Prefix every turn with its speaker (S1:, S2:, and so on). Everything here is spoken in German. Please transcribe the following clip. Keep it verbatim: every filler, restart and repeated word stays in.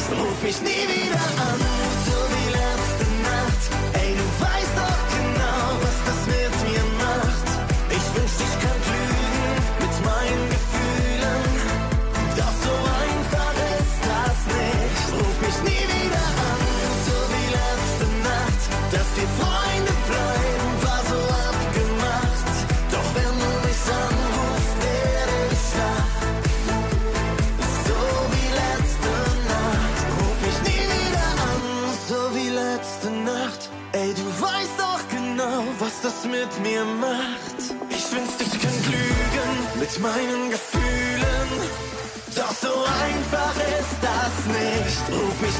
S1: nicht, ruf mich nie wieder an, so wie letzte Nacht. Ey, du weißt doch genau, was das mit mir macht. Ich wünschte, ich könnte lügen mit meinen Gefühlen, doch so einfach ist das nicht. Ruf mich nie wieder an, so wie letzte Nacht. Dass wir Freunde bleiben, war so abgemacht. Doch wenn du mich anrufst, werde ich wach. So wie letzte Nacht, ruf mich nie wieder an, so wie letzte Nacht. Ey, du weißt doch genau, was das mit mir macht. Ich wünschte, ich könnte lügen mit meinen Gefühlen, doch so einfach ist das nicht. Ruf mich